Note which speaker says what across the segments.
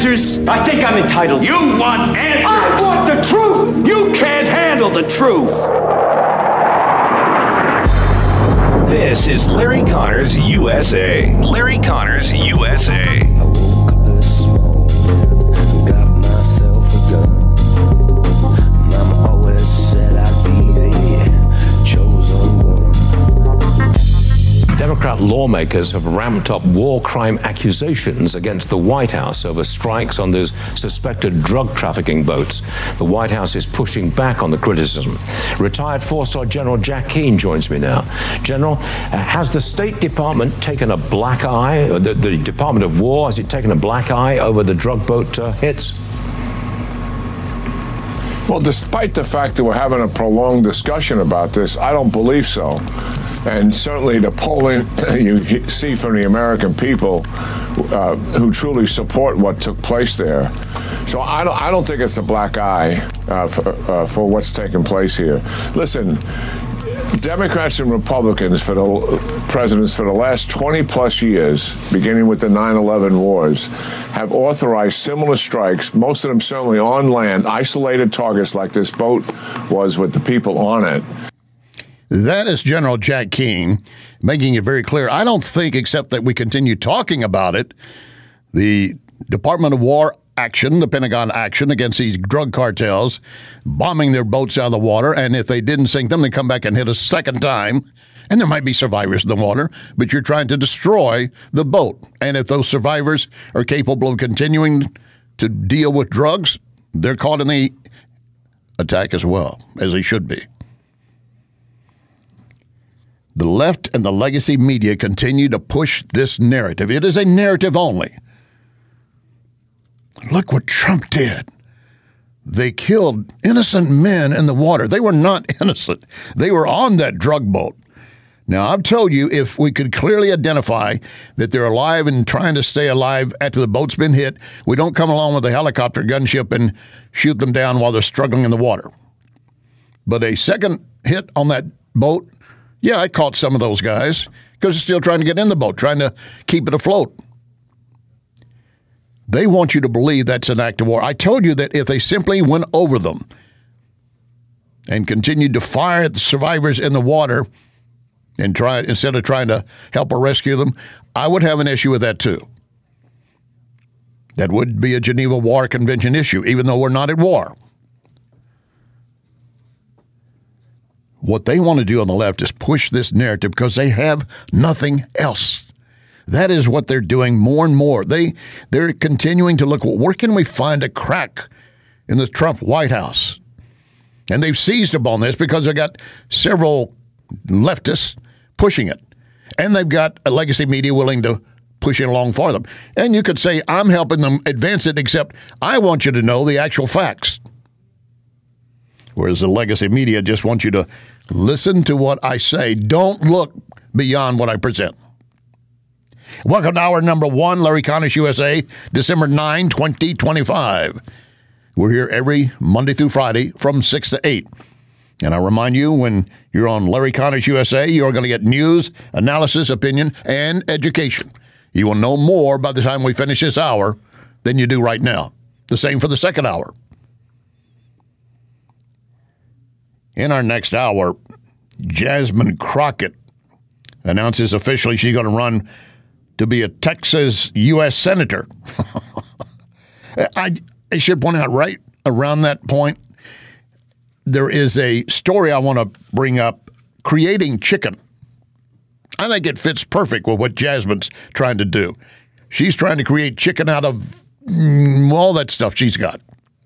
Speaker 1: answers? I think I'm entitled.
Speaker 2: You want answers?
Speaker 1: I want the truth!
Speaker 2: You can't handle the truth!
Speaker 3: This is Larry Connors USA. Larry Connors USA.
Speaker 4: I woke up this morning, got myself a gun. Mama always said I'd be the chosen one.
Speaker 5: Democrat lawmakers have ramped up war crime accusations against the White House over strikes on those suspected drug trafficking boats. The White House is pushing back on the criticism. Retired four-star General Jack Keane joins me now. General, has the State Department taken a black eye, or the Department of War, has it taken a black eye over the drug boat hits?
Speaker 6: Well, despite the fact that we're having a prolonged discussion about this, I don't believe so. And certainly the polling you see from the American people who truly support what took place there. So I don't think it's a black eye for what's taking place here. Listen, Democrats and Republicans presidents for the last 20 plus years, beginning with the 9/11 wars, have authorized similar strikes, most of them certainly on land, isolated targets like this boat was with the people on it.
Speaker 7: That is General Jack Keane making it very clear. I don't think, except that we continue talking about it, the Department of War action, the Pentagon action against these drug cartels, bombing their boats out of the water, and if they didn't sink them, they come back and hit a second time, and there might be survivors in the water, but you're trying to destroy the boat. And if those survivors are capable of continuing to deal with drugs, they're caught in the attack as well, as they should be. The left and the legacy media continue to push this narrative. It is a narrative only. Look what Trump did. They killed innocent men in the water. They were not innocent. They were on that drug boat. Now, I've told you, if we could clearly identify that they're alive and trying to stay alive after the boat's been hit, we don't come along with a helicopter gunship and shoot them down while they're struggling in the water. But a second hit on that boat, yeah, I caught some of those guys because they're still trying to get in the boat, trying to keep it afloat. They want you to believe that's an act of war. I told you that if they simply went over them and continued to fire at the survivors in the water and instead of trying to help or rescue them, I would have an issue with that too. That would be a Geneva War Convention issue, even though we're not at war. What they want to do on the left is push this narrative because they have nothing else. That is what they're doing more and more. They're continuing to look, where can we find a crack in the Trump White House? And they've seized upon this because they've got several leftists pushing it. And they've got a legacy media willing to push it along for them. And you could say, I'm helping them advance it, except I want you to know the actual facts. Whereas the legacy media just wants you to listen to what I say. Don't look beyond what I present. Welcome to hour number one, Larry Connors USA, December 9, 2025. We're here every Monday through Friday from 6 to 8. And I remind you, when you're on Larry Connors USA, you're going to get news, analysis, opinion, and education. You will know more by the time we finish this hour than you do right now. The same for the second hour. In our next hour, Jasmine Crockett announces officially she's going to run to be a Texas U.S. Senator. I should point out right around that point, there is a story I want to bring up, creating chicken. I think it fits perfect with what Jasmine's trying to do. She's trying to create chicken out of all that stuff she's got.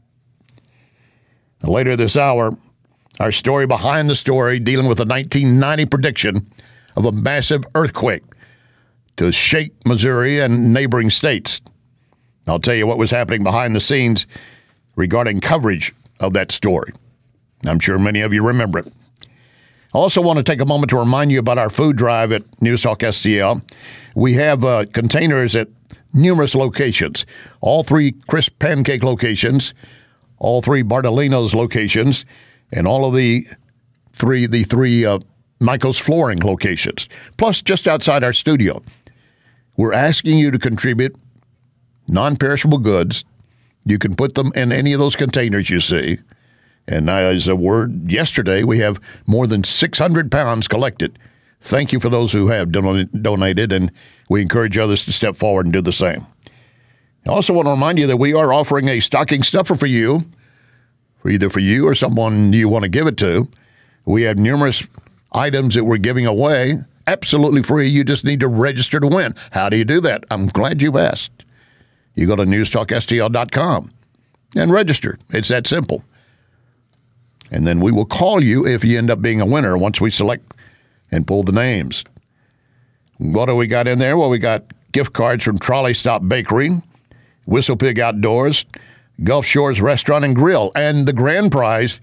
Speaker 7: Later this hour, our story behind the story, dealing with a 1990 prediction of a massive earthquake to shake Missouri and neighboring states. I'll tell you what was happening behind the scenes regarding coverage of that story. I'm sure many of you remember it. I also want to take a moment to remind you about our food drive at News Talk STL. We have containers at numerous locations, all three Crisp Pancake locations, all three Bartolino's locations, and all of the three Michael's Flooring locations, plus just outside our studio. We're asking you to contribute non-perishable goods You can put them in any of those containers you see. And as a word, yesterday we have more than 600 pounds collected. Thank you for those who have donated, and we encourage others to step forward and do the same. I also want to remind you that we are offering a stocking stuffer for you, either for you or someone you want to give it to. We have numerous items that we're giving away, absolutely free. You just need to register to win. How do you do that? I'm glad you asked. You go to newstalkstl.com and register. It's that simple. And then we will call you if you end up being a winner once we select and pull the names. What do we got in there? Well, we got gift cards from Trolley Stop Bakery, Whistle Pig Outdoors, Gulf Shores Restaurant and Grill, and the grand prize,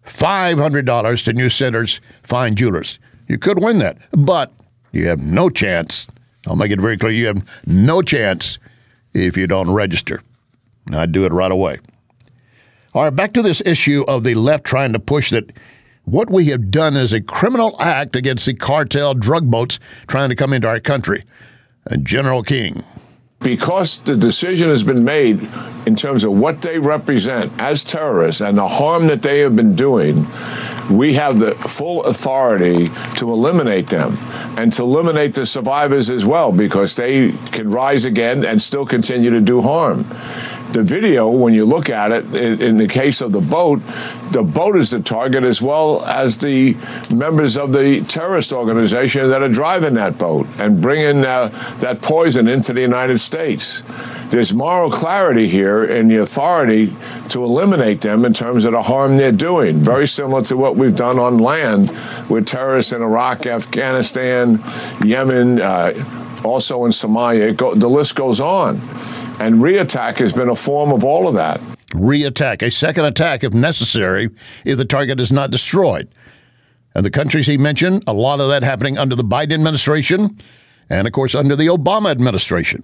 Speaker 7: $500 to New Centers Fine Jewelers. You could win that, but you have no chance. I'll make it very clear. You have no chance if you don't register. I'd do it right away. All right, back to this issue of the left trying to push that what we have done is a criminal act against the cartel drug boats trying to come into our country. And General King.
Speaker 6: Because the decision has been made in terms of what they represent as terrorists and the harm that they have been doing, we have the full authority to eliminate them and to eliminate the survivors as well, because they can rise again and still continue to do harm. The video, when you look at it, in the case of the boat is the target as well as the members of the terrorist organization that are driving that boat and bringing that poison into the United States. There's moral clarity here in the authority to eliminate them in terms of the harm they're doing, very similar to what we've done on land with terrorists in Iraq, Afghanistan, Yemen, also in Somalia. The list goes on. And reattack has been a form of all of that.
Speaker 7: Reattack, a second attack if necessary, if the target is not destroyed. And the countries he mentioned, a lot of that happening under the Biden administration and, of course, under the Obama administration.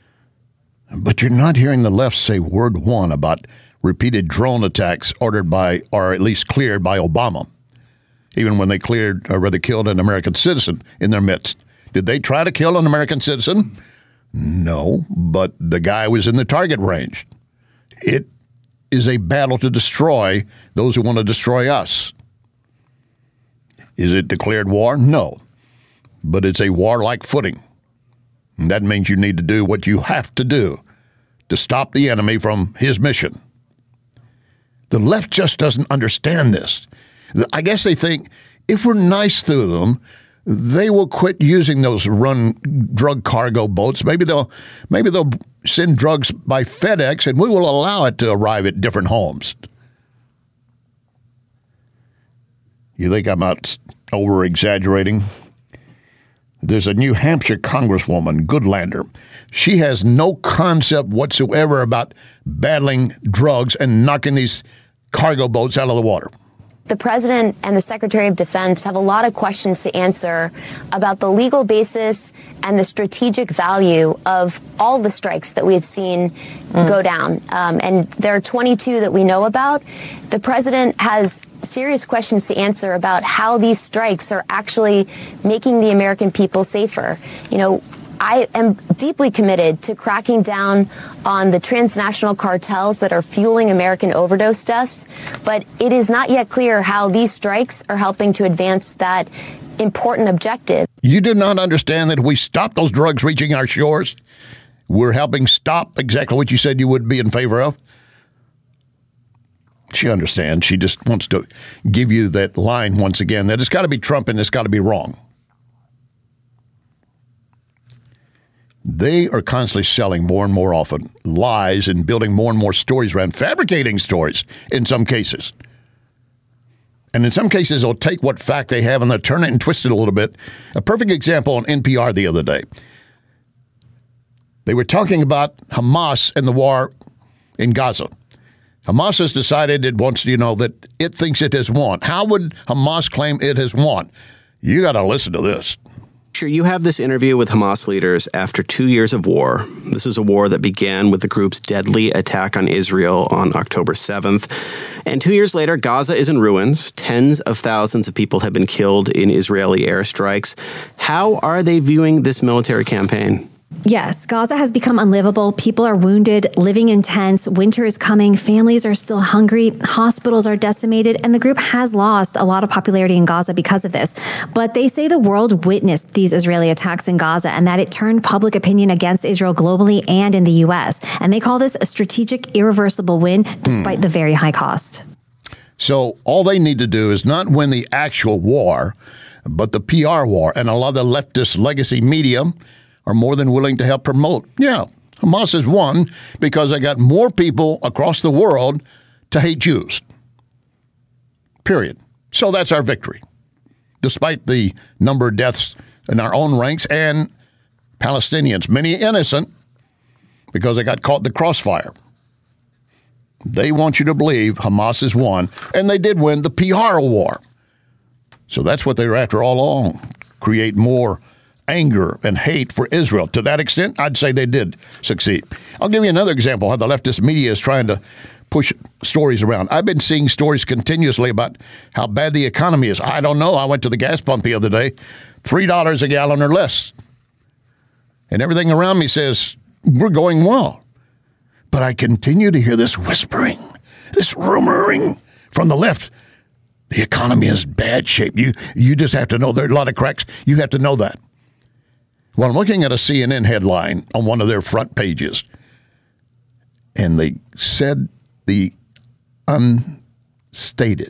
Speaker 7: But you're not hearing the left say word one about repeated drone attacks ordered by, or at least cleared by Obama, even when they cleared, or rather killed an American citizen in their midst. Did they try to kill an American citizen? No, but the guy was in the target range. It is a battle to destroy those who want to destroy us. Is it declared war? No, but it's a warlike footing. And that means you need to do what you have to do to stop the enemy from his mission. The left just doesn't understand this. I guess they think if we're nice to them, they will quit using those drug cargo boats. Maybe they'll send drugs by FedEx, and we will allow it to arrive at different homes. You think I'm out over-exaggerating? There's a New Hampshire Congresswoman, Goodlander. She has no concept whatsoever about battling drugs and knocking these cargo boats out of the water.
Speaker 8: The President and the Secretary of Defense have a lot of questions to answer about the legal basis and the strategic value of all the strikes that we have seen go down. And there are 22 that we know about. The President has serious questions to answer about how these strikes are actually making the American people safer. You know, I am deeply committed to cracking down on the transnational cartels that are fueling American overdose deaths, but it is not yet clear how these strikes are helping to advance that important objective.
Speaker 7: You do not understand that if we stop those drugs reaching our shores, we're helping stop exactly what you said you would be in favor of? She understands. She just wants to give you that line once again that it's got to be Trump and it's got to be wrong. They are constantly selling more and more often lies and building more and more stories around, fabricating stories in some cases. And in some cases, they'll take what fact they have and they'll turn it and twist it a little bit. A perfect example on NPR the other day. They were talking about Hamas and the war in Gaza. Hamas has decided it wants to, that it thinks it has won. How would Hamas claim it has won? You got to listen to this.
Speaker 9: Sure, you have this interview with Hamas leaders after 2 years of war. This is a war that began with the group's deadly attack on Israel on October 7th. And 2 years later, Gaza is in ruins. Tens of thousands of people have been killed in Israeli airstrikes. How are they viewing this military campaign?
Speaker 10: Yes, Gaza has become unlivable. People are wounded, living in tents. Winter is coming. Families are still hungry. Hospitals are decimated. And the group has lost a lot of popularity in Gaza because of this. But they say the world witnessed these Israeli attacks in Gaza and that it turned public opinion against Israel globally and in the U.S. And they call this a strategic, irreversible win despite the very high cost.
Speaker 7: So all they need to do is not win the actual war, but the PR war. And a lot of the leftist legacy media are more than willing to help promote. Yeah, Hamas has won because they got more people across the world to hate Jews. Period. So that's our victory, despite the number of deaths in our own ranks and Palestinians, many innocent, because they got caught in the crossfire. They want you to believe Hamas has won, and they did win the PR war. So that's what they were after all along, create more anger and hate for Israel. To that extent, I'd say they did succeed. I'll give you another example how the leftist media is trying to push stories around. I've been seeing stories continuously about how bad the economy is. I don't know. I went to the gas pump the other day, $3 a gallon or less. And everything around me says, we're going well. But I continue to hear this whispering, this rumoring from the left. The economy is bad shape. You just have to know there are a lot of cracks. You have to know that. Well, I'm looking at a CNN headline on one of their front pages, and they said the unstated.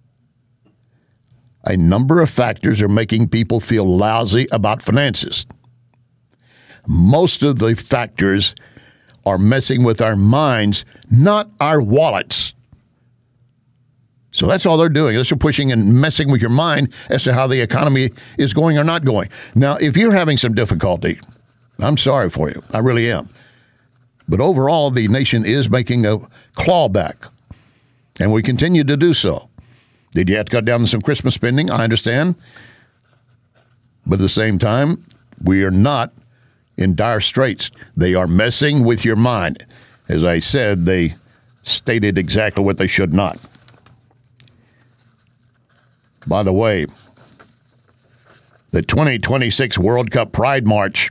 Speaker 7: A number of factors are making people feel lousy about finances. Most of the factors are messing with our minds, not our wallets. So that's all they're doing. They're pushing and messing with your mind as to how the economy is going or not going. Now, if you're having some difficulty, I'm sorry for you. I really am. But overall, the nation is making a clawback, and we continue to do so. Did you have to cut down on some Christmas spending? I understand. But at the same time, we are not in dire straits. They are messing with your mind. As I said, they stated exactly what they should not. By the way, the 2026 World Cup Pride match,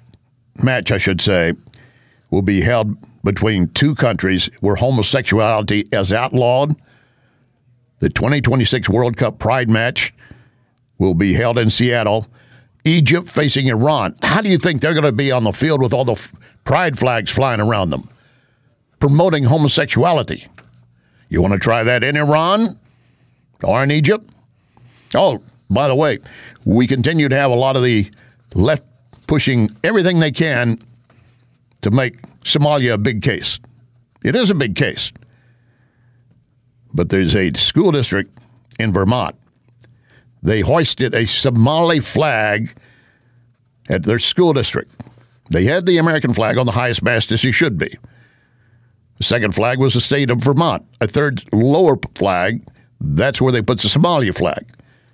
Speaker 7: will be held between two countries where homosexuality is outlawed. The 2026 World Cup Pride match will be held in Seattle. Egypt facing Iran. How do you think they're going to be on the field with all the pride flags flying around them, promoting homosexuality? You want to try that in Iran or in Egypt? Oh, by the way, we continue to have a lot of the left pushing everything they can to make Somalia a big case. It is a big case. But there's a school district in Vermont. They hoisted a Somali flag at their school district. They had the American flag on the highest mast, as you should be. The second flag was the state of Vermont. A third lower flag, that's where they put the Somalia flag.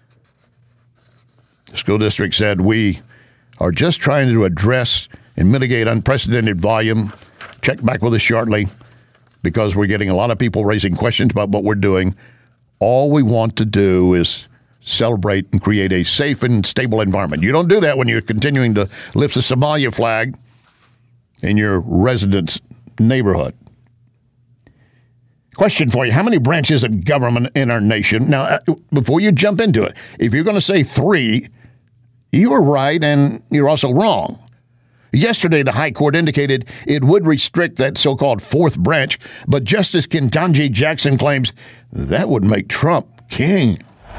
Speaker 7: The school district said, we are just trying to address and mitigate unprecedented volume. Check back with us shortly because we're getting a lot of people raising questions about what we're doing. All we want to do is celebrate and create a safe and stable environment. You don't do that when you're continuing to lift the Somalia flag in your residence neighborhood. Question for you. How many branches of government in our nation? Now, before you jump into it, if you're going to say 3, you are right and you're also wrong. Yesterday, the High Court indicated it would restrict that so-called 4th branch, but Justice Ketanji Jackson claims that would make Trump king.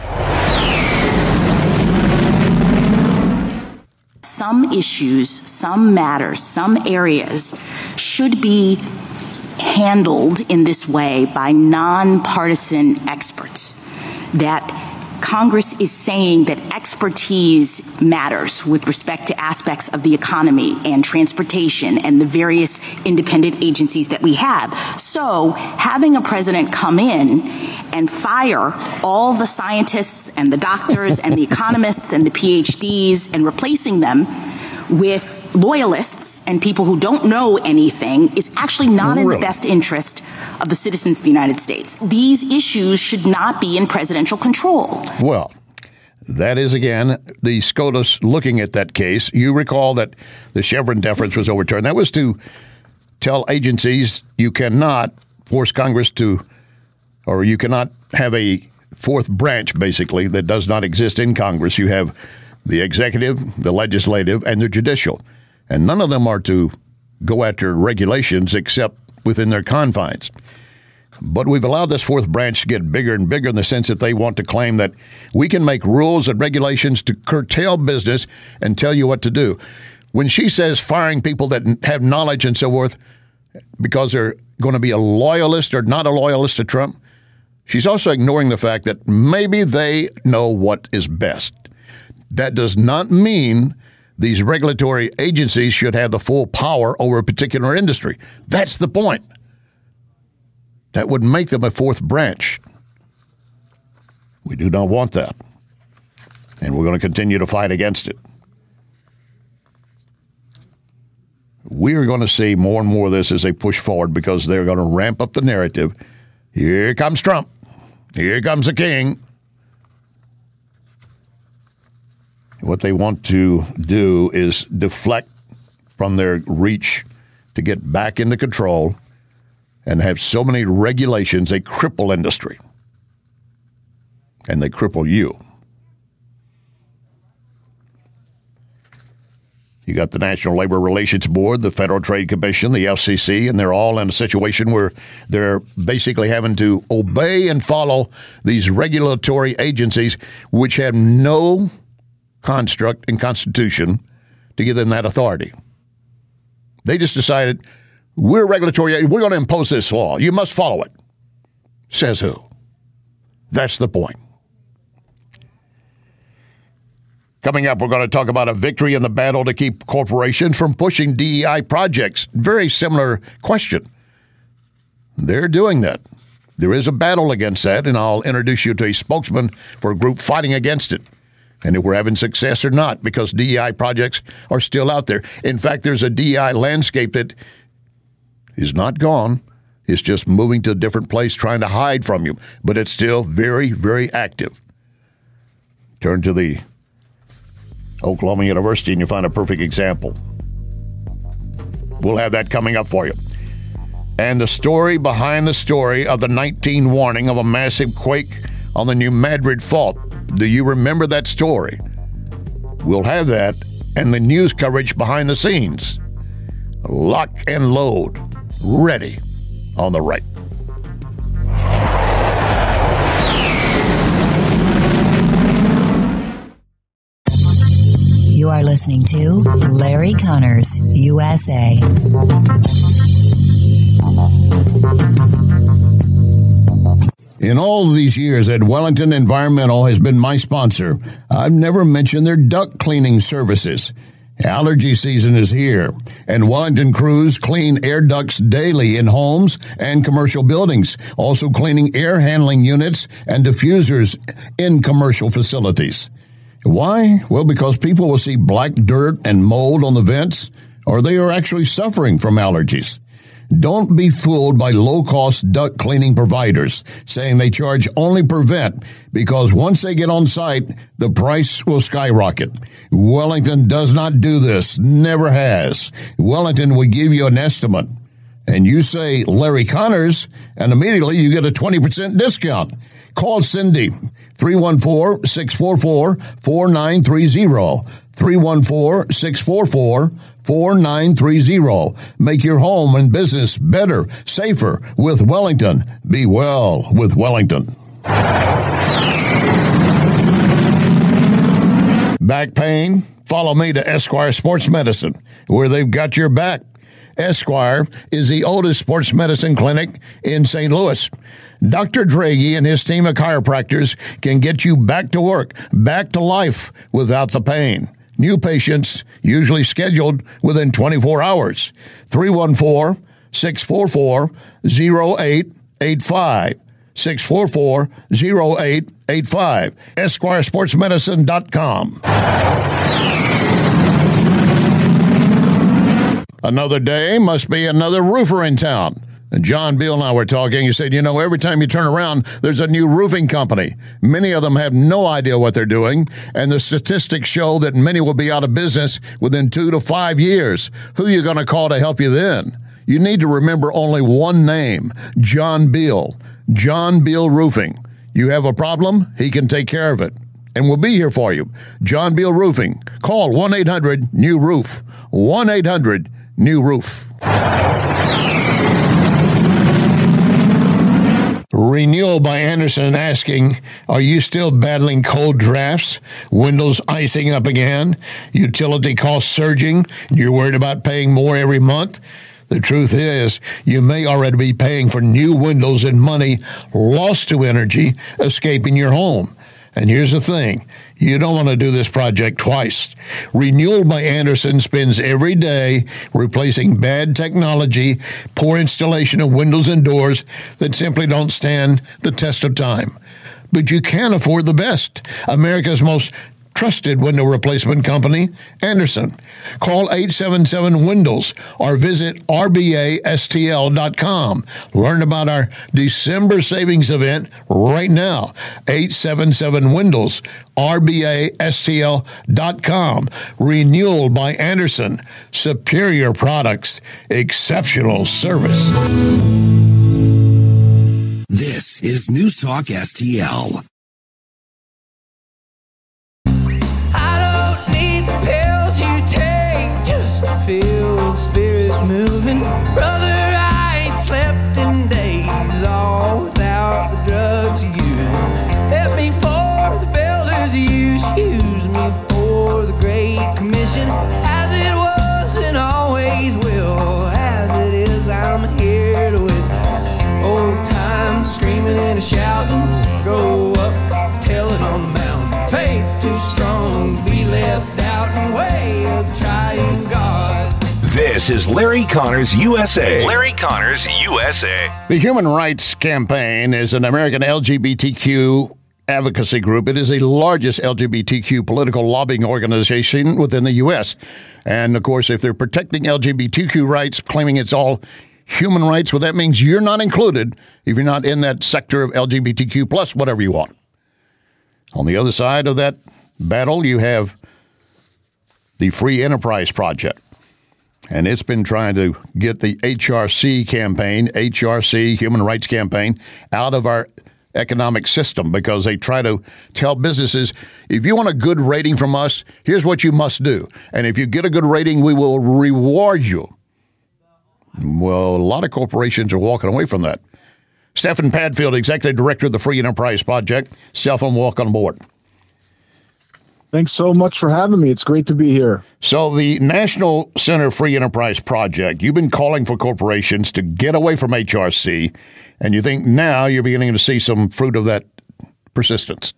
Speaker 11: Some issues, some matters, some areas should be handled in this way by nonpartisan experts. That Congress is saying that expertise matters with respect to aspects of the economy and transportation and the various independent agencies that we have. So having a president come in and fire all the scientists and the doctors and the economists and the PhDs and replacing them with loyalists and people who don't know anything is actually not in the best interest of the citizens of the United States. These issues should not be in presidential control.
Speaker 7: Well, That is, again, the SCOTUS looking at that case. You recall that the Chevron deference was overturned. That was to tell agencies you cannot force Congress to, or you cannot have a fourth branch, basically, that does not exist in Congress. You have the executive, the legislative, and the judicial. And none of them are to go after regulations except within their confines. But we've allowed this fourth branch to get bigger and bigger in the sense that they want to claim that we can make rules and regulations to curtail business and tell you what to do. When she says firing people that have knowledge and so forth because they're going to be a loyalist or not a loyalist to Trump, she's also ignoring the fact that maybe they know what is best. That does not mean these regulatory agencies should have the full power over a particular industry. That's the point. That would make them a fourth branch. We do not want that. And we're going to continue to fight against it. We are going to see more and more of this as they push forward because they're going to ramp up the narrative. Here comes Trump. Here comes the king. What they want to do is deflect from their reach to get back into control and have so many regulations, they cripple industry. And they cripple you. You got the National Labor Relations Board, the Federal Trade Commission, the FCC, and they're all in a situation where they're basically having to obey and follow these regulatory agencies which have no construct and constitution to give them that authority. They just decided, we're regulatory, we're going to impose this law. You must follow it. Says who? That's the point. Coming up, we're going to talk about a victory in the battle to keep corporations from pushing DEI projects. Very similar question. They're doing that. There is a battle against that, and I'll introduce you to a spokesman for a group fighting against it. And if we're having success or not, because DEI projects are still out there. In fact, there's a DEI landscape that is not gone. It's just moving to a different place, trying to hide from you. But it's still very, very active. Turn to the Oklahoma University and you'll find a perfect example. We'll have that coming up for you. And the story behind the story of the 19 warning of a massive quake on the New Madrid Fault. Do you remember that story? We'll have that and the news coverage behind the scenes. Lock and load. Ready on the right.
Speaker 12: You are listening to Larry Connors, USA.
Speaker 7: In all of these years that Wellington Environmental has been my sponsor, I've never mentioned their duct cleaning services. Allergy season is here, and Wellington crews clean air ducts daily in homes and commercial buildings, also cleaning air handling units and diffusers in commercial facilities. Why? Well, because people will see black dirt and mold on the vents, or they are actually suffering from allergies. Don't be fooled by low-cost duct cleaning providers saying they charge only per vent, because once they get on site, the price will skyrocket. Wellington does not do this, never has. Wellington will give you an estimate, and you say Larry Connors, and immediately you get a 20% discount. Call Cindy, 314-644-4930. 314-644-4930. Make your home and business better, safer with Wellington. Be well with Wellington. Back pain? Follow me to Esquire Sports Medicine, where they've got your back. Esquire is the oldest sports medicine clinic in St. Louis. Dr. Draghi and his team of chiropractors can get you back to work, back to life without the pain. New patients usually scheduled within 24 hours. 314-644-0885. 644-0885. EsquireSportsMedicine.com. Another day must be another roofer in town. And John Beal and I were talking. He said, every time you turn around, there's a new roofing company. Many of them have no idea what they're doing, and the statistics show that many will be out of business within 2 to 5 years. Who are you going to call to help you then? You need to remember only one name, John Beal. John Beal Roofing. You have a problem, he can take care of it. And we'll be here for you. John Beal Roofing. Call 1-800-NEW-ROOF. 1-800-NEW-ROOF. Renewal by Anderson asking, are you still battling cold drafts? Windows icing up again? Utility costs surging? You're worried about paying more every month? The truth is, you may already be paying for new windows and money lost to energy escaping your home. And here's the thing, you don't want to do this project twice. Renewal by Anderson spends every day replacing bad technology, poor installation of windows and doors that simply don't stand the test of time. But you can afford the best. America's most trusted window replacement company, Anderson. Call 877-WINDOWS or visit rbastl.com. Learn about our December savings event right now. 877-WINDOWS, rbastl.com. Renewal by Anderson. Superior products, exceptional service.
Speaker 13: This is News Talk STL.
Speaker 14: Feel the spirit moving. Brother, I ain't slept in days, all without the drugs you're using. Help me for the builders you use me for the Great Commission. As it was and always will, as it is, I'm here to witness that old time screaming and shouting. Grow up, tell it on the mountain. Faith too strong, be left out and way of the triune God.
Speaker 3: This is Larry Connors USA. Larry Connors USA.
Speaker 7: The Human Rights Campaign is an American LGBTQ advocacy group. It is the largest LGBTQ political lobbying organization within the U.S. And, of course, if they're protecting LGBTQ rights, claiming it's all human rights, well, that means you're not included if you're not in that sector of LGBTQ plus whatever you want. On the other side of that battle, you have the Free Enterprise Project. And it's been trying to get the HRC campaign, HRC, Human Rights Campaign, out of our economic system because they try to tell businesses, if you want a good rating from us, here's what you must do. And if you get a good rating, we will reward you. Well, a lot of corporations are walking away from that. Stephen Padfield, Executive Director of the Free Enterprise Project. Stephen, welcome aboard.
Speaker 15: Thanks so much for having me. It's great to be here.
Speaker 7: So the National Center Free Enterprise Project, you've been calling for corporations to get away from HRC, and you think now you're beginning to see some fruit of that persistence.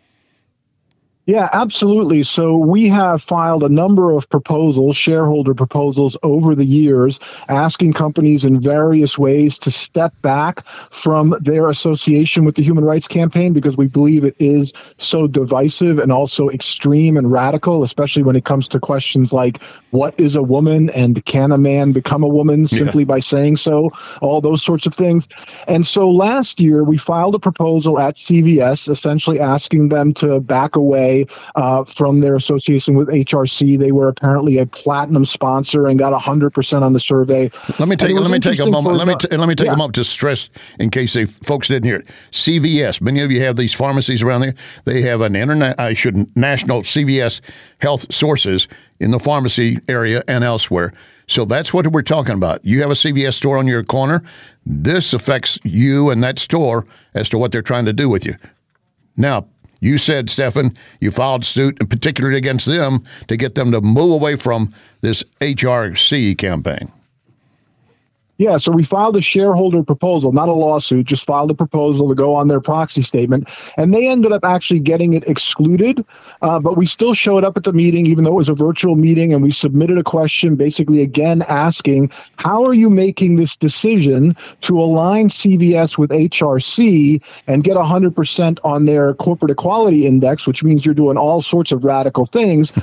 Speaker 15: Yeah, absolutely. So we have filed a number of proposals, shareholder proposals over the years, asking companies in various ways to step back from their association with the Human Rights Campaign because we believe it is so divisive and also extreme and radical, especially when it comes to questions like what is a woman and can a man become a woman simply by saying so, all those sorts of things. And so last year we filed a proposal at CVS essentially asking them to back away from their association with HRC. They were apparently a platinum sponsor and got 100% on the survey.
Speaker 7: Let me take a moment. Let me take a moment to stress, in case folks didn't hear it. CVS. Many of you have these pharmacies around there. They have an national CVS Health Sources in the pharmacy area and elsewhere. So that's what we're talking about. You have a CVS store on your corner. This affects you and that store as to what they're trying to do with you. Now, you said, Stephen, you filed suit, and particularly against them, to get them to move away from this HRC campaign.
Speaker 15: Yeah, so we filed a shareholder proposal, not a lawsuit, just filed a proposal to go on their proxy statement. And they ended up actually getting it excluded. But we still showed up at the meeting, even though it was a virtual meeting. And we submitted a question basically, again, asking, how are you making this decision to align CVS with HRC and get 100% on their corporate equality index, which means you're doing all sorts of radical things,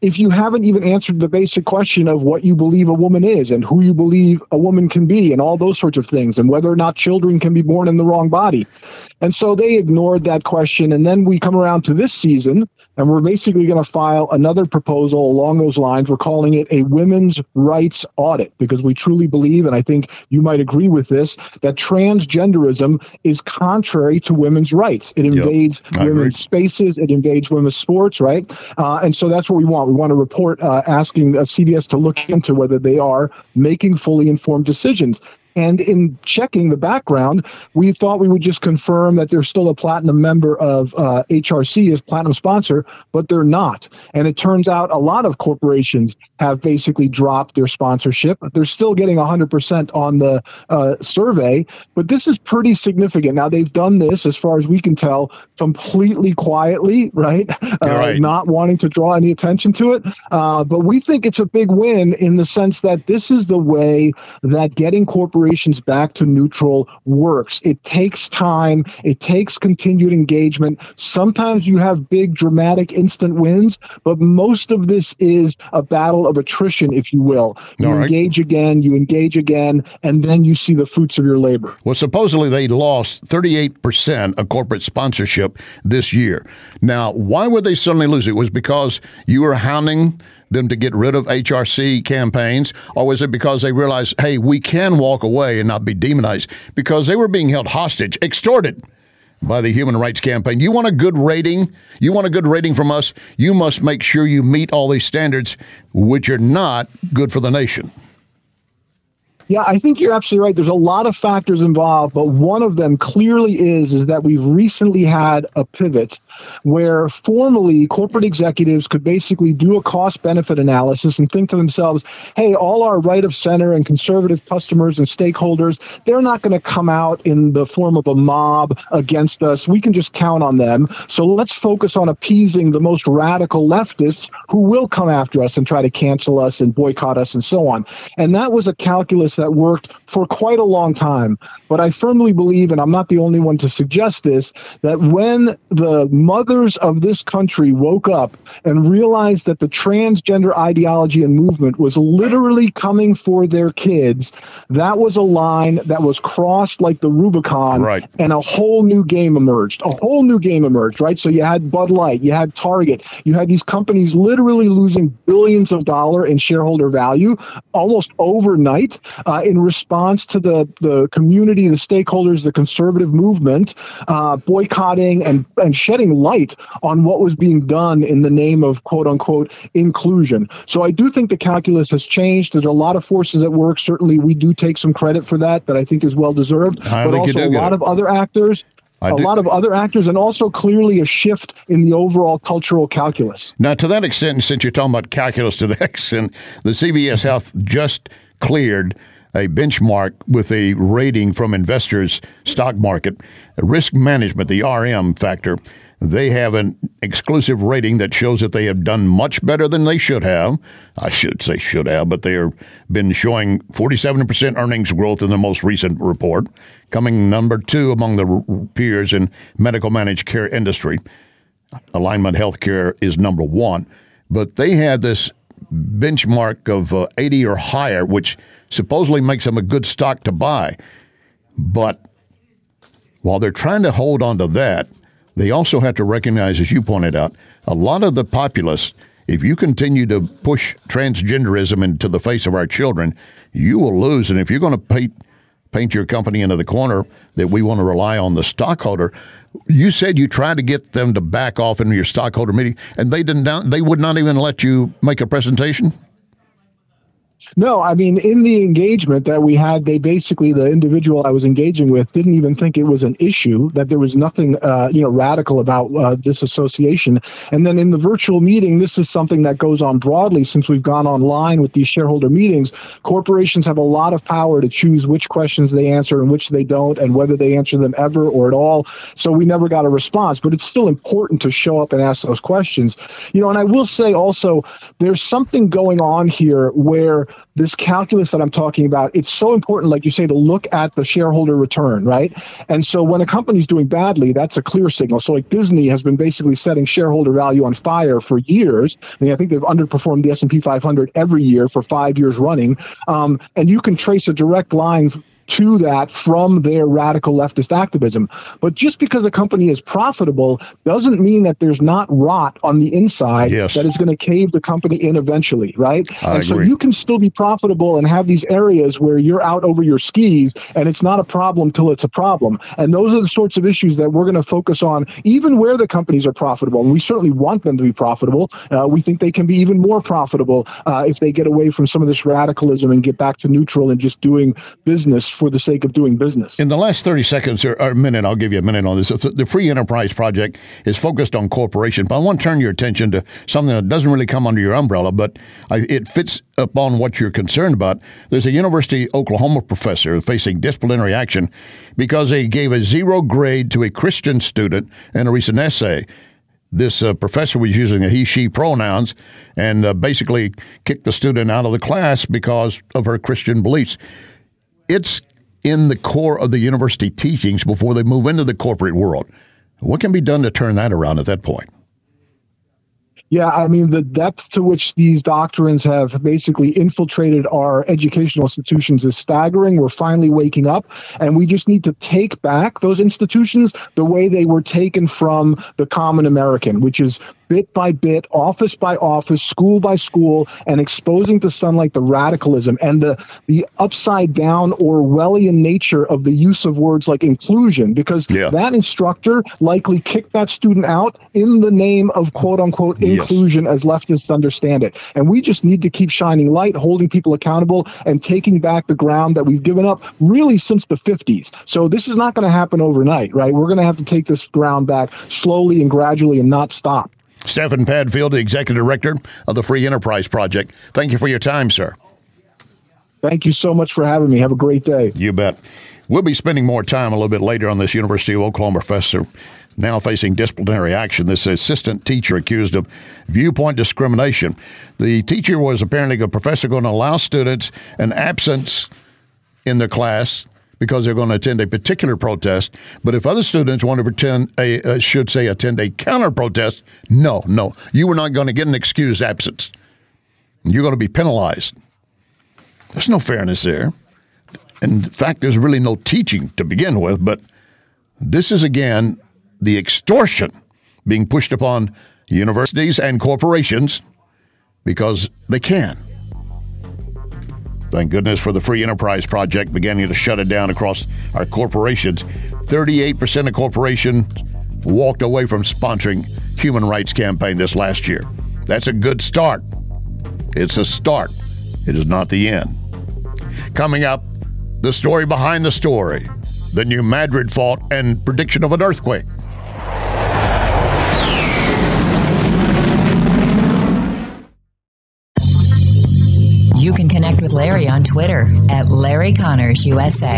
Speaker 15: if you haven't even answered the basic question of what you believe a woman is and who you believe a woman can be and all those sorts of things, and whether or not children can be born in the wrong body. And so they ignored that question. And then we come around to this season, and we're basically going to file another proposal along those lines. We're calling it a women's rights audit, because we truly believe, and I think you might agree with this, that transgenderism is contrary to women's rights. It invades women's spaces. It invades women's sports, right? And so that's what we want. We want a report asking CBS to look into whether they are making fully informed decisions. And in checking the background, we thought we would just confirm that they're still a platinum member of HRC as platinum sponsor, but they're not. And it turns out a lot of corporations have basically dropped their sponsorship. They're still getting 100% on the survey, but this is pretty significant. Now, they've done this, as far as we can tell, completely quietly, right? Not wanting to draw any attention to it. But we think it's a big win in the sense that this is the way that getting corporations back to neutral works. It takes time. It takes continued engagement. Sometimes you have big, dramatic, instant wins, but most of this is a battle of attrition, if you will. You engage again, and then you see the fruits of your labor.
Speaker 7: Well, supposedly they lost 38% of corporate sponsorship this year. Now, why would they suddenly lose it? Was it because you were hounding them to get rid of HRC campaigns, or was it because they realized, hey, we can walk away and not be demonized? Because they were being held hostage, extorted by the Human Rights Campaign. You want a good rating? You want a good rating from us? You must make sure you meet all these standards, which are not good for the nation.
Speaker 15: Yeah, I think you're absolutely right. There's a lot of factors involved, but one of them clearly is that we've recently had a pivot where formerly corporate executives could basically do a cost-benefit analysis and think to themselves, hey, all our right of center and conservative customers and stakeholders, they're not going to come out in the form of a mob against us. We can just count on them. So let's focus on appeasing the most radical leftists who will come after us and try to cancel us and boycott us and so on. And that was a calculus that worked for quite a long time. But I firmly believe, and I'm not the only one to suggest this, that when the mothers of this country woke up and realized that the transgender ideology and movement was literally coming for their kids, that was a line that was crossed like the Rubicon, and a whole new game emerged. Right? So you had Bud Light, you had Target, you had these companies literally losing billions of dollars in shareholder value almost overnight, in response to the community, the stakeholders, the conservative movement, boycotting and shedding light on what was being done in the name of quote unquote inclusion. So I do think the calculus has changed. There's a lot of forces at work. Certainly we do take some credit for that I think is well deserved. But also a lot of other actors. And also clearly a shift in the overall cultural calculus.
Speaker 7: Now, to that extent, since you're talking about calculus to that extent, the CBS Health just cleared a benchmark with a rating from Investors Stock Market, Risk Management, the RM factor. They have an exclusive rating that shows that they have done much better than they should have. I should say should have, but they have been showing 47% earnings growth in the most recent report, coming number 2 among the peers in medical managed care industry. Alignment Healthcare is number 1. But they had this benchmark of 80 or higher, which supposedly makes them a good stock to buy. But while they're trying to hold on to that, they also have to recognize, as you pointed out, a lot of the populace, if you continue to push transgenderism into the face of our children, you will lose. And if you're going to paint your company into the corner that we want to rely on the stockholder, you said you tried to get them to back off in your stockholder meeting, and they didn't. They would not even let you make a presentation?
Speaker 15: No, I mean, in the engagement that we had, they basically, the individual I was engaging with didn't even think it was an issue, that there was nothing, radical about this association. And then in the virtual meeting, this is something that goes on broadly since we've gone online with these shareholder meetings. Corporations have a lot of power to choose which questions they answer and which they don't, and whether they answer them ever or at all. So we never got a response, but it's still important to show up and ask those questions. And I will say also, there's something going on here where this calculus that I'm talking about, it's so important, like you say, to look at the shareholder return, right? And so when a company's doing badly, that's a clear signal. So like Disney has been basically setting shareholder value on fire for years. I mean, I think they've underperformed the S&P 500 every year for 5 years running. And you can trace a direct line to that from their radical leftist activism. But just because a company is profitable doesn't mean that there's not rot on the inside that is going to cave the company in eventually, right? And so you can still be profitable and have these areas where you're out over your skis and it's not a problem till it's a problem. And those are the sorts of issues that we're going to focus on, even where the companies are profitable. And we certainly want them to be profitable. We think they can be even more profitable if they get away from some of this radicalism and get back to neutral and just doing business for the sake of doing business.
Speaker 7: In the last 30 seconds or a minute, I'll give you a minute on this. The Free Enterprise Project is focused on corporations, but I want to turn your attention to something that doesn't really come under your umbrella, but it fits upon what you're concerned about. There's a University of Oklahoma professor facing disciplinary action because he gave a 0 grade to a Christian student in a recent essay. This professor was using the he, she pronouns and basically kicked the student out of the class because of her Christian beliefs. It's in the core of the university teachings before they move into the corporate world. What can be done to turn that around at that point?
Speaker 15: Yeah, I mean, the depth to which these doctrines have basically infiltrated our educational institutions is staggering. We're finally waking up, and we just need to take back those institutions the way they were taken from the common American, which is bit by bit, office by office, school by school, and exposing to sunlight the radicalism and the upside down Orwellian nature of the use of words like inclusion, because that instructor likely kicked that student out in the name of quote unquote inclusion as leftists understand it. And we just need to keep shining light, holding people accountable, and taking back the ground that we've given up really since the 50s. So this is not going to happen overnight, right? We're going to have to take this ground back slowly and gradually and not stop.
Speaker 7: Stephen Padfield, the Executive Director of the Free Enterprise Project. Thank you for your time, sir.
Speaker 15: Thank you so much for having me. Have a great day.
Speaker 7: You bet. We'll be spending more time a little bit later on this University of Oklahoma professor now facing disciplinary action. This assistant teacher accused of viewpoint discrimination. The teacher was apparently a professor going to allow students an absence in their class because they're going to attend a particular protest. But if other students want to attend a counter protest, no, you were not going to get an excused absence. You're going to be penalized. There's no fairness there. In fact, there's really no teaching to begin with, but this is, again, the extortion being pushed upon universities and corporations because they can. Thank goodness for the Free Enterprise Project beginning to shut it down across our corporations. 38% of corporations walked away from sponsoring human rights campaign this last year. That's a good start. It's a start. It is not the end. Coming up, the story behind the story, the New Madrid fault and prediction of an earthquake.
Speaker 12: You can connect with Larry on Twitter at Larry Connors USA.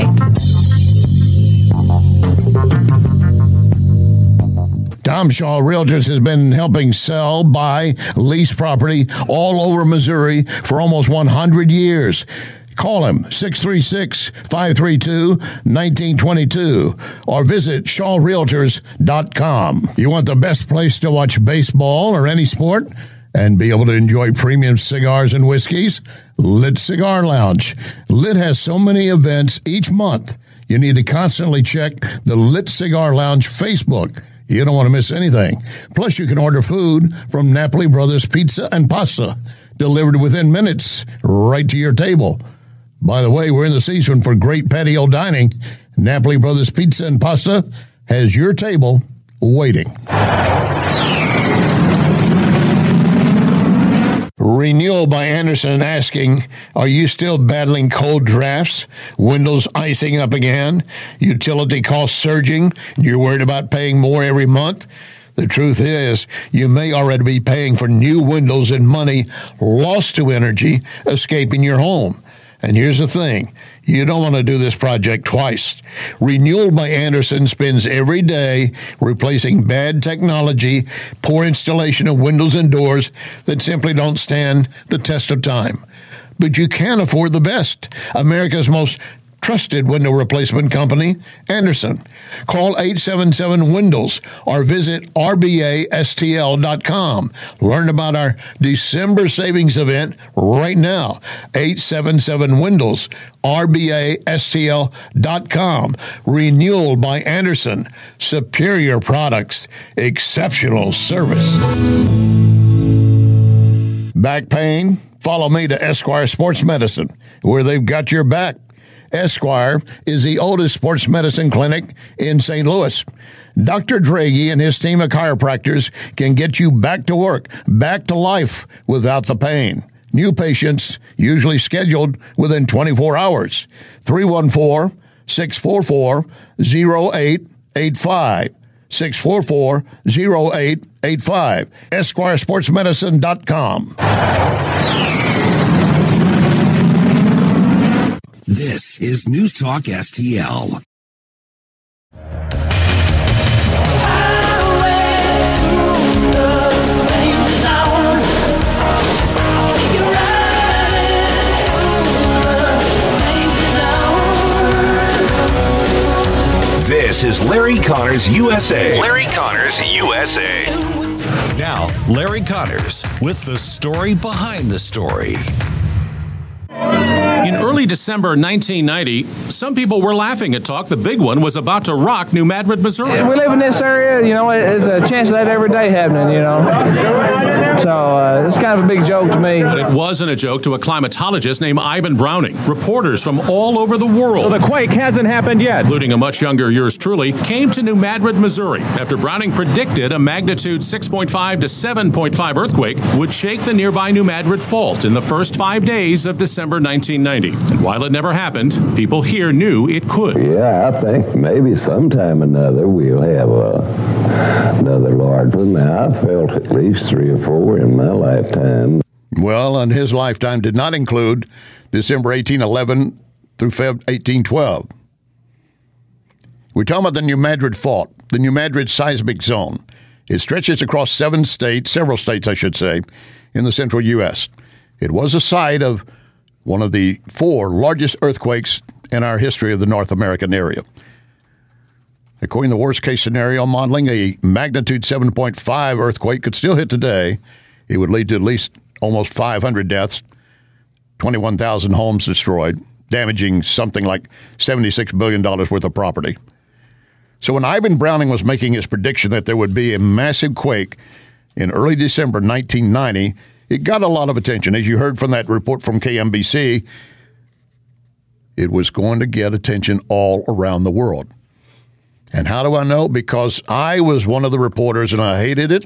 Speaker 7: Tom Shaw Realtors has been helping sell, buy, lease property all over Missouri for almost 100 years. Call him, 636-532-1922, or visit shawrealtors.com. You want the best place to watch baseball or any sport and be able to enjoy premium cigars and whiskeys? Lit Cigar Lounge. Lit has so many events each month, you need to constantly check the Lit Cigar Lounge Facebook. You don't want to miss anything. Plus, you can order food from Napoli Brothers Pizza and Pasta, delivered within minutes right to your table. By the way, we're in the season for great patio dining. Napoli Brothers Pizza and Pasta has your table waiting. Renewal by Anderson asking, are you still battling cold drafts? Windows icing up again? Utility costs surging? You're worried about paying more every month? The truth is, you may already be paying for new windows and money lost to energy escaping your home. And here's the thing, you don't want to do this project twice. Renewal by Anderson spends every day replacing bad technology, poor installation of windows and doors that simply don't stand the test of time. but you can afford the best. America's most trusted window replacement company, Anderson. Call 877-WINDOWS or visit rbastl.com. Learn about our December savings event right now. 877-WINDOWS, rbastl.com. Renewal by Anderson. Superior products, exceptional service. Back pain? Follow me to Esquire Sports Medicine, where they've got your back. Esquire is the oldest sports medicine clinic in St. Louis. Dr. Draghi and his team of chiropractors can get you back to work, back to life without the pain. New patients usually scheduled within 24 hours. 314-644-0885. 644-0885. EsquireSportsMedicine.com.
Speaker 13: This is News Talk STL.
Speaker 3: This is Larry Connors USA. Larry Connors USA.
Speaker 16: Now, Larry Connors with the story behind the story.
Speaker 17: In early December 1990, some people were laughing at talk the big one was about to rock New Madrid, Missouri.
Speaker 18: We live in this area, you know, there's a chance of that every day happening, you know. So it's kind of a big joke to me.
Speaker 17: But it wasn't a joke to a climatologist named Ivan Browning. Reporters from all over the world,
Speaker 18: so the quake hasn't happened yet,
Speaker 17: including a much younger yours truly, came to New Madrid, Missouri after Browning predicted a magnitude 6.5 to 7.5 earthquake would shake the nearby New Madrid Fault in the first 5 days of December 1990. And while it never happened, people here knew it could.
Speaker 19: Yeah, I think maybe sometime or another we'll have another large one. Now, I've felt at least 3 or 4 in my lifetime.
Speaker 7: Well, and his lifetime did not include December 1811 through Feb 1812. We're talking about the New Madrid Fault, the New Madrid seismic zone. It stretches across several states, I should say, in the central U.S. It was a site of one of the 4 largest earthquakes in our history of the North American area. According to the worst-case scenario modeling, a magnitude 7.5 earthquake could still hit today. It would lead to at least almost 500 deaths, 21,000 homes destroyed, damaging something like $76 billion worth of property. So when Ivan Browning was making his prediction that there would be a massive quake in early December 1990, it got a lot of attention. As you heard from that report from KMBC, it was going to get attention all around the world. And how do I know? Because I was one of the reporters and I hated it.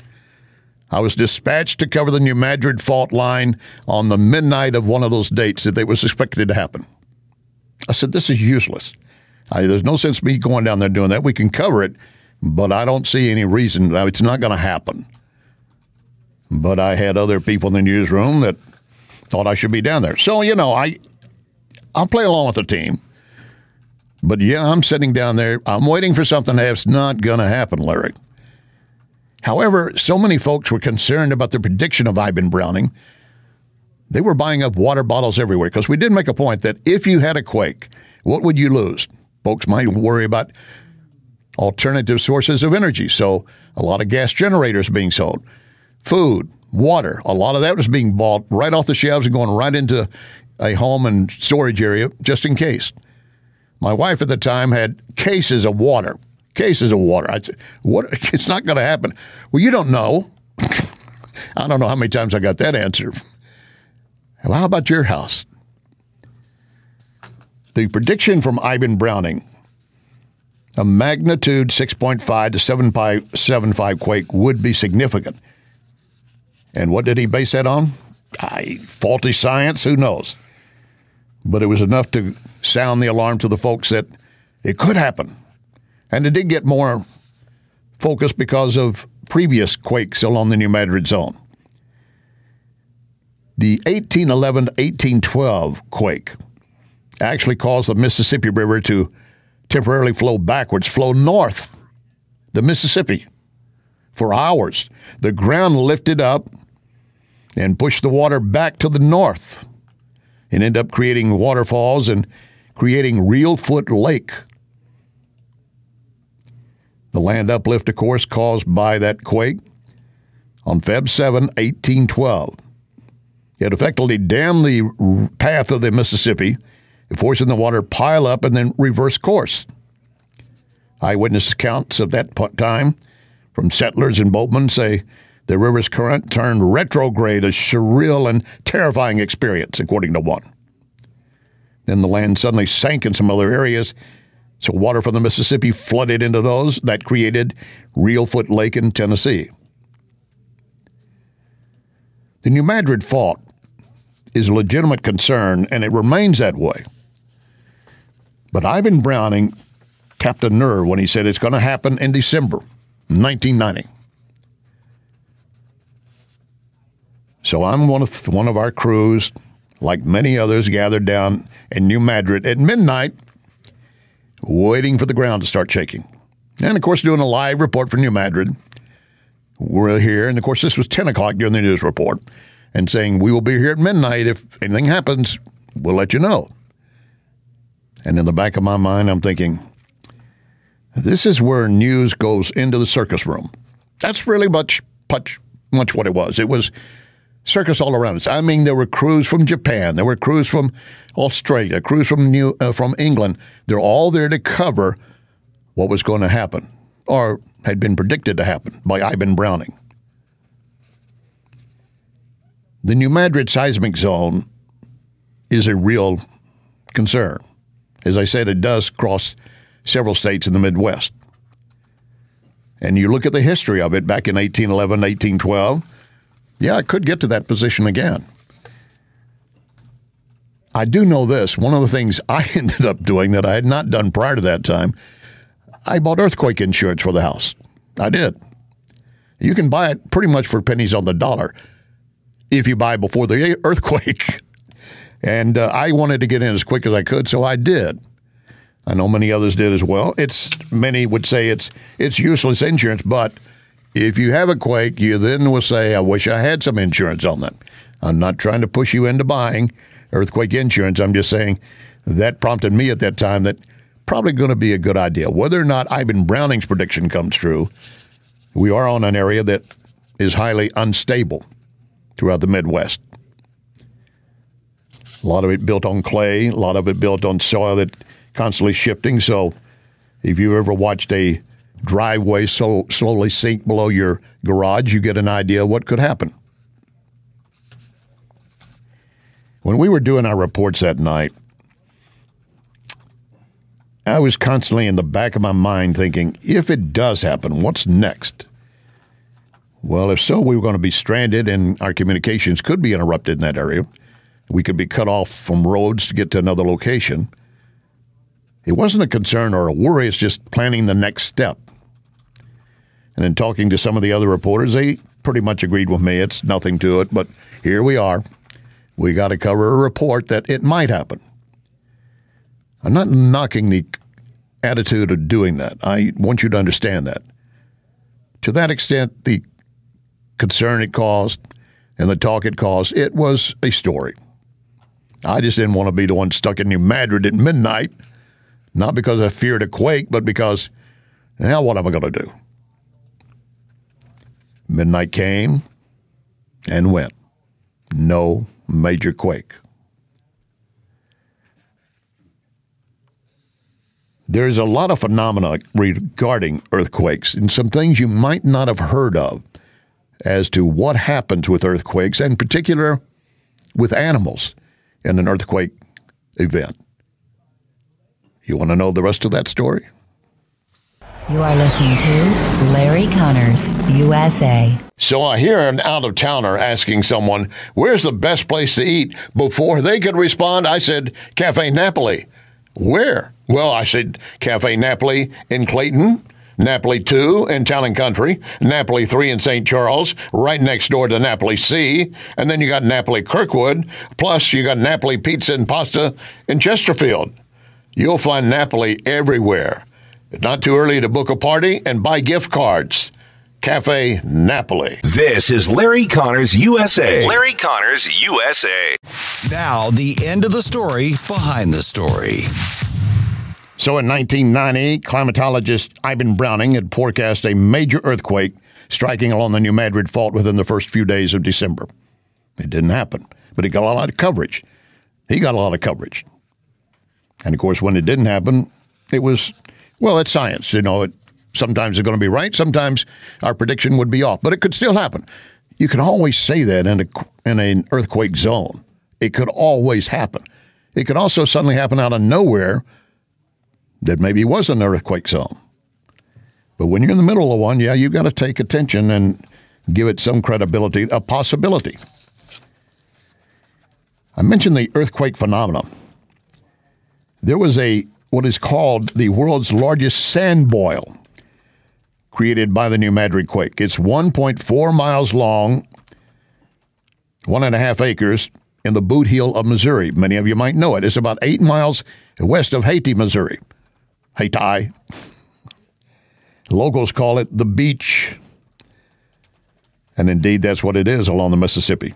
Speaker 7: I was dispatched to cover the New Madrid fault line on the midnight of one of those dates that it was expected to happen. I said, this is useless. There's no sense me going down there doing that. We can cover it, but I don't see any reason. It's not going to happen. But I had other people in the newsroom that thought I should be down there. So, you know, I'll play along with the team. But, yeah, I'm sitting down there. I'm waiting for something that's not going to happen, Larry. However, so many folks were concerned about the prediction of Ivan Browning. They were buying up water bottles everywhere because we did make a point that if you had a quake, what would you lose? Folks might worry about alternative sources of energy. So a lot of gas generators being sold. Food, water, a lot of that was being bought right off the shelves and going right into a home and storage area just in case. My wife at the time had cases of water. I'd say, what? It's not going to happen. Well, you don't know. I don't know how many times I got that answer. Well, how about your house? The prediction from Ivan Browning, a magnitude 6.5 to 7.5 quake would be significant. And what did he base that on? Faulty science? Who knows? But it was enough to sound the alarm to the folks that it could happen. And it did get more focus because of previous quakes along the New Madrid zone. The 1811 to 1812 quake actually caused the Mississippi River to temporarily flow north, the Mississippi, for hours. The ground lifted up and pushed the water back to the north. and end up creating waterfalls and creating Reelfoot Lake. The land uplift, of course, caused by that quake on Feb 7, 1812. It effectively dammed the path of the Mississippi, forcing the water to pile up and then reverse course. Eyewitness accounts of that time from settlers and boatmen say the river's current turned retrograde, a surreal and terrifying experience, according to one. Then the land suddenly sank in some other areas, so water from the Mississippi flooded into those. That created Reelfoot Lake in Tennessee. The New Madrid fault is a legitimate concern, and it remains that way. But Ivan Browning capped a nerve when he said it's going to happen in December 1990. So I'm one of our crews, like many others, gathered down in New Madrid at midnight, waiting for the ground to start shaking. And, of course, doing a live report for New Madrid. We're here, and, of course, this was 10 o'clock during the news report, and saying, we will be here at midnight. If anything happens, we'll let you know. And in the back of my mind, I'm thinking, this is where news goes into the circus room. That's really much what it was. It was circus all around us. I mean, there were crews from Japan. There were crews from Australia, crews from England. They're all there to cover what was going to happen or had been predicted to happen by Ivan Browning. The New Madrid seismic zone is a real concern. As I said, it does cross several states in the Midwest. And you look at the history of it back in 1811, 1812, yeah, it could get to that position again. I do know this. One of the things I ended up doing that I had not done prior to that time, I bought earthquake insurance for the house. I did. You can buy it pretty much for pennies on the dollar if you buy before the earthquake. And I wanted to get in as quick as I could, so I did. I know many others did as well. Many would say it's useless insurance, but if you have a quake, you then will say, I wish I had some insurance on that. I'm not trying to push you into buying earthquake insurance. I'm just saying that prompted me at that time that probably going to be a good idea. Whether or not Ivan Browning's prediction comes true, we are on an area that is highly unstable throughout the Midwest. A lot of it built on clay, a lot of it built on soil that constantly shifting. So if you ever watched a driveway so slowly sink below your garage, you get an idea of what could happen. When we were doing our reports that night, I was constantly in the back of my mind thinking, if it does happen, what's next? Well, if so, we were going to be stranded and our communications could be interrupted in that area. We could be cut off from roads to get to another location. It wasn't a concern or a worry. It's just planning the next step. And in talking to some of the other reporters, they pretty much agreed with me. It's nothing to it, but here we are. We got to cover a report that it might happen. I'm not knocking the attitude of doing that. I want you to understand that. To that extent, the concern it caused and the talk it caused, it was a story. I just didn't want to be the one stuck in New Madrid at midnight, not because I feared a quake, but because, now what am I going to do? Midnight came and went. No major quake. There's a lot of phenomena regarding earthquakes and some things you might not have heard of as to what happens with earthquakes, and in particular with animals in an earthquake event. You want to know the rest of that story?
Speaker 12: You are listening to Larry Connors, USA.
Speaker 7: So I hear an out-of-towner asking someone, where's the best place to eat? Before they could respond, I said, Cafe Napoli. Where? Well, I said, Cafe Napoli in Clayton, Napoli 2 in Town and Country, Napoli 3 in St. Charles, right next door to Napoli C, and then you got Napoli Kirkwood, plus you got Napoli Pizza and Pasta in Chesterfield. You'll find Napoli everywhere. It's not too early to book a party and buy gift cards. Cafe Napoli.
Speaker 3: This is Larry Connors USA. Larry Connors USA.
Speaker 16: Now, the end of the story behind the story.
Speaker 7: So in 1990, climatologist Ivan Browning had forecast a major earthquake striking along the New Madrid Fault within the first few days of December. It didn't happen, but he got a lot of coverage. He got a lot of coverage. And, of course, when it didn't happen, it was, well, it's science. You know, sometimes it's going to be right. Sometimes our prediction would be off, but it could still happen. You can always say that in an earthquake zone. It could always happen. It could also suddenly happen out of nowhere that maybe was an earthquake zone. But when you're in the middle of one, yeah, you've got to take attention and give it some credibility, a possibility. I mentioned the earthquake phenomenon. There was what is called the world's largest sand boil created by the New Madrid quake. It's 1.4 miles long, 1.5 acres in the Boot Heel of Missouri. Many of you might know it. It's about 8 miles west of Haiti, Missouri. Haiti. Locals call it the beach. And indeed, that's what it is along the Mississippi.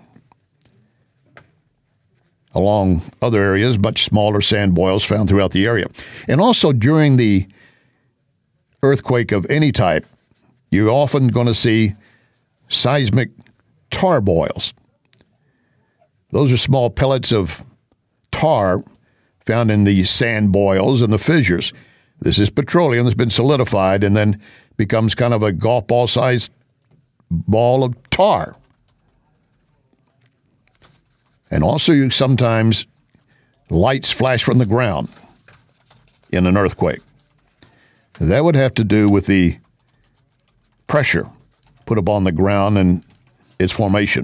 Speaker 7: Along other areas, much smaller sand boils found throughout the area. And also during the earthquake of any type, you're often going to see seismic tar boils. Those are small pellets of tar found in the sand boils and the fissures. This is petroleum that's been solidified and then becomes kind of a golf ball-sized ball of tar. And also sometimes lights flash from the ground in an earthquake. That would have to do with the pressure put upon the ground and its formation.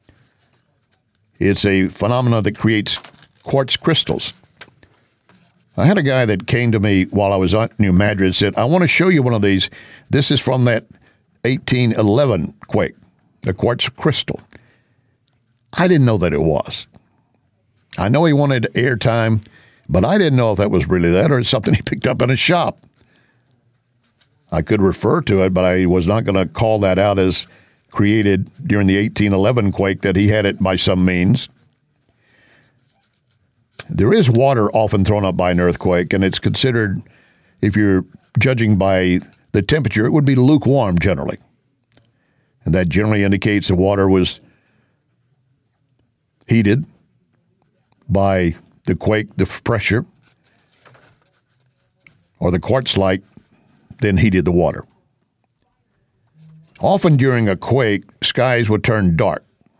Speaker 7: It's a phenomenon that creates quartz crystals. I had a guy that came to me while I was at New Madrid and said, I want to show you one of these. This is from that 1811 quake, the quartz crystal. I didn't know that it was. I know he wanted airtime, but I didn't know if that was really that or something he picked up in a shop. I could refer to it, but I was not going to call that out as created during the 1811 quake, that he had it by some means. There is water often thrown up by an earthquake, and it's considered, if you're judging by the temperature, it would be lukewarm generally. And that generally indicates the water was heated by the quake, the pressure, or the quartz-like then heated the water. Often during a quake, skies would turn dark.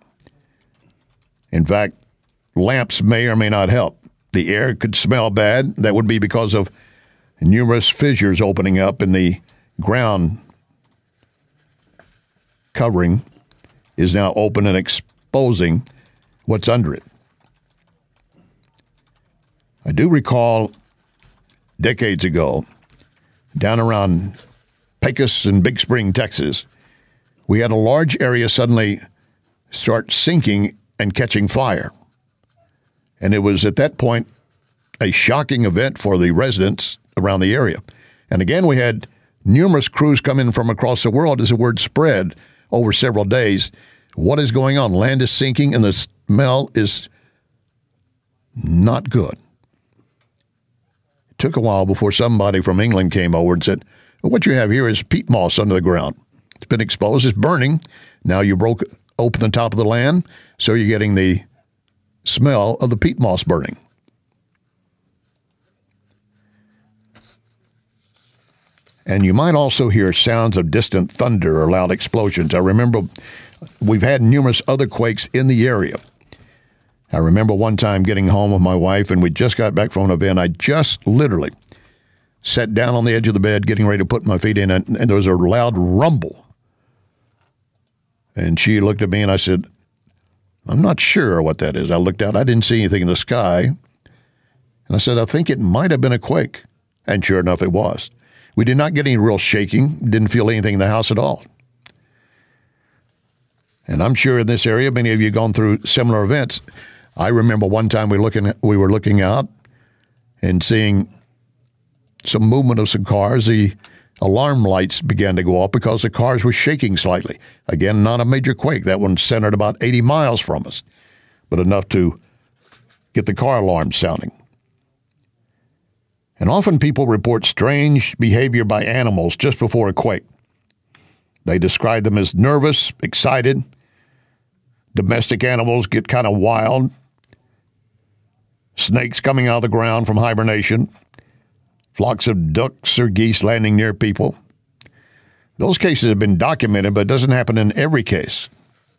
Speaker 7: In fact, lamps may or may not help. The air could smell bad. That would be because of numerous fissures opening up in the ground covering is now open and exposing what's under it. I do recall decades ago, down around Pecos and Big Spring, Texas, we had a large area suddenly start sinking and catching fire. And it was at that point a shocking event for the residents around the area. And again, we had numerous crews come in from across the world as the word spread over several days. What is going on? Land is sinking and the smell is not good. It took a while before somebody from England came over and said, well, what you have here is peat moss under the ground. It's been exposed. It's burning. Now you broke open the top of the land, so you're getting the smell of the peat moss burning. And you might also hear sounds of distant thunder or loud explosions. I remember we've had numerous other quakes in the area. I remember one time getting home with my wife, and we just got back from an event. I just literally sat down on the edge of the bed, getting ready to put my feet in, and there was a loud rumble. And she looked at me, and I said, I'm not sure what that is. I looked out. I didn't see anything in the sky. And I said, I think it might have been a quake. And sure enough, it was. We did not get any real shaking, didn't feel anything in the house at all. And I'm sure in this area, many of you have gone through similar events. I remember one time we were looking out and seeing some movement of some cars. The Alarm lights began to go off because the cars were shaking slightly. Again, not a major quake. That one centered about 80 miles from us, but enough to get the car alarm sounding. And often people report strange behavior by animals just before a quake. They describe them as nervous, excited. Domestic animals get kind of wild. Snakes coming out of the ground from hibernation. Flocks of ducks or geese landing near people. Those cases have been documented, but it doesn't happen in every case.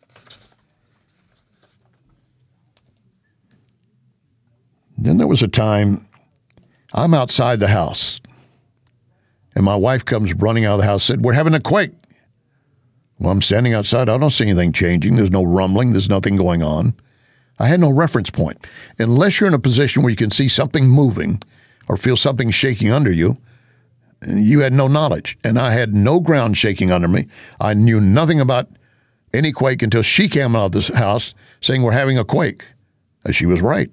Speaker 7: Then there was a time I'm outside the house, and my wife comes running out of the house, said, "We're having a quake." Well, I'm standing outside. I don't see anything changing. There's no rumbling. There's nothing going on. I had no reference point. Unless you're in a position where you can see something moving or feel something shaking under you, you had no knowledge. And I had no ground shaking under me. I knew nothing about any quake until she came out of this house saying we're having a quake. And she was right.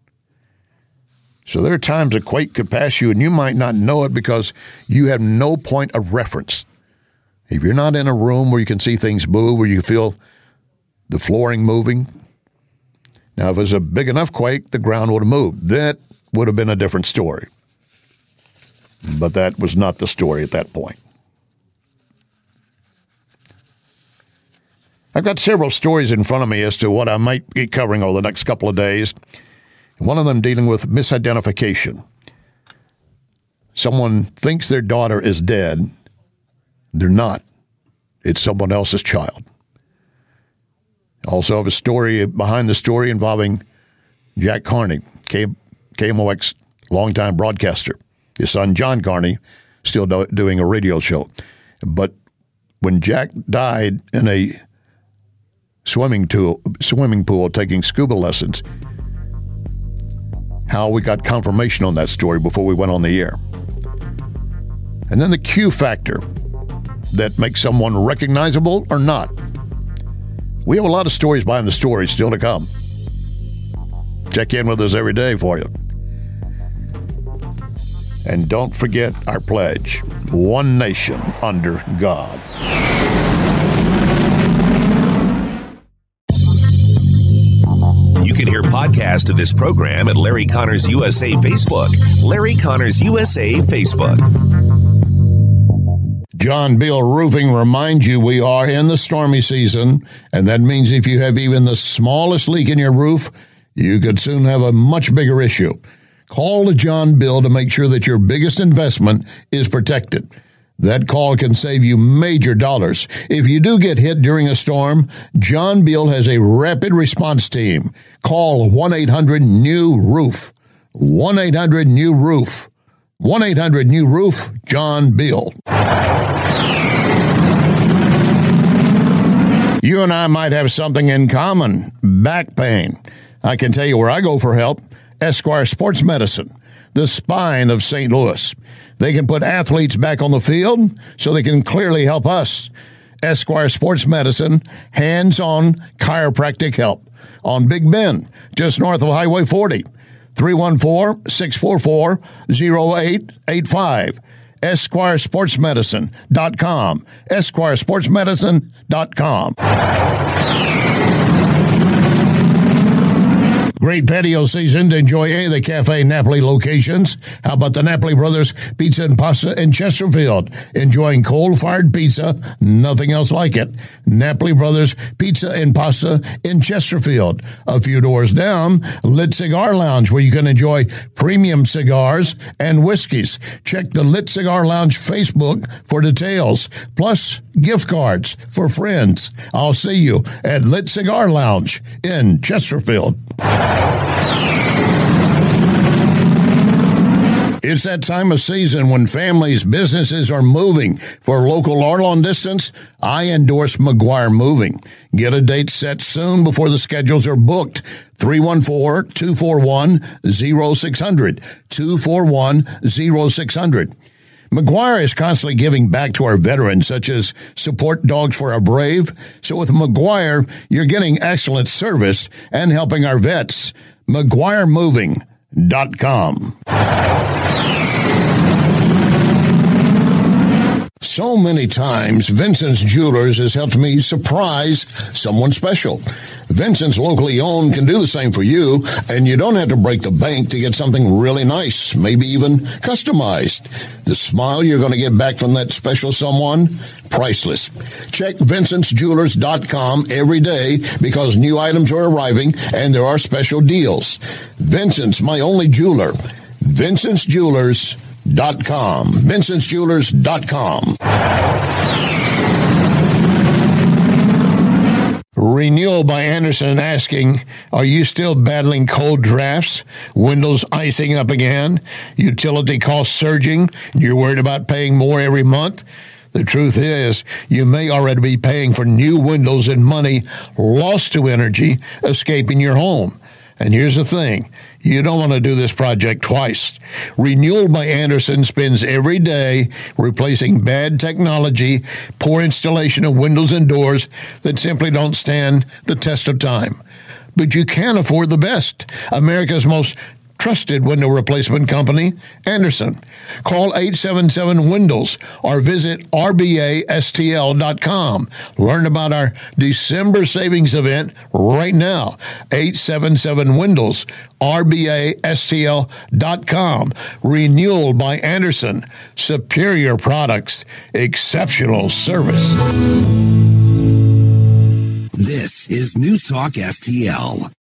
Speaker 7: So there are times a quake could pass you and you might not know it because you have no point of reference. If you're not in a room where you can see things move, where you feel the flooring moving. Now, if it was a big enough quake, the ground would have moved. That would have been a different story. But that was not the story at that point. I've got several stories in front of me as to what I might be covering over the next couple of days. One of them dealing with misidentification. Someone thinks their daughter is dead. They're not. It's someone else's child. Also have a story behind the story involving Jack Carney, KMOX longtime broadcaster. His son, John Carney, still doing a radio show. But when Jack died in a swimming pool taking scuba lessons, how we got confirmation on that story before we went on the air. And then the Q factor that makes someone recognizable or not. We have a lot of stories behind the stories still to come. Check in with us every day for you. And don't forget our pledge, one nation under God.
Speaker 3: You can hear podcast of this program at Larry Connors USA Facebook. Larry Connors USA Facebook.
Speaker 7: John Beal Roofing reminds you we are in the stormy season, and that means if you have even the smallest leak in your roof, you could soon have a much bigger issue. Call the John Beal to make sure that your biggest investment is protected. That call can save you major dollars. If you do get hit during a storm, John Beal has a rapid response team. Call 1-800-NEW-ROOF. 1-800-NEW-ROOF. 1-800-NEW-ROOF, John Beal. You and I might have something in common, back pain. I can tell you where I go for help, Esquire Sports Medicine, the spine of St. Louis. They can put athletes back on the field so they can clearly help us. Esquire Sports Medicine, hands-on chiropractic help on Big Bend, just north of Highway 40. 314-644-0885. EsquireSportsMedicine.com. EsquireSportsMedicine.com. Great patio season to enjoy any of the Cafe Napoli locations. How about the Napoli Brothers Pizza and Pasta in Chesterfield? Enjoying coal-fired pizza, nothing else like it. Napoli Brothers Pizza and Pasta in Chesterfield. A few doors down, Lit Cigar Lounge, where you can enjoy premium cigars and whiskeys. Check the Lit Cigar Lounge Facebook for details, plus gift cards for friends. I'll see you at Lit Cigar Lounge in Chesterfield. It's that time of season when families, businesses are moving. For local or long distance, I endorse McGuire Moving. Get a date set soon before the schedules are booked. 314-241-0600. 241-0600. McGuire is constantly giving back to our veterans, such as Support Dogs for Our Brave. So with McGuire, you're getting excellent service and helping our vets. McGuireMoving.com. So many times, Vincent's Jewelers has helped me surprise someone special. Vincent's locally owned can do the same for you, and you don't have to break the bank to get something really nice, maybe even customized. The smile you're going to get back from that special someone, priceless. Check VincentsJewelers.com every day because new items are arriving and there are special deals. Vincent's, my only jeweler. VincentsJewelers.com. VincentsJewelers.com. Renewal by Anderson asking, are you still battling cold drafts? Windows icing up again? Utility costs surging? You're worried about paying more every month? The truth is, you may already be paying for new windows and money lost to energy escaping your home. And here's the thing. You don't want to do this project twice. Renewal by Anderson spends every day replacing bad technology, poor installation of windows and doors that simply don't stand the test of time. But you can afford the best. America's most trusted window replacement company, Anderson. Call 877-WINDOWS or visit rbastl.com. Learn about our December savings event right now. 877-WINDOWS, rbastl.com. Renewal by Anderson. Superior products, exceptional service.
Speaker 13: This is News Talk STL.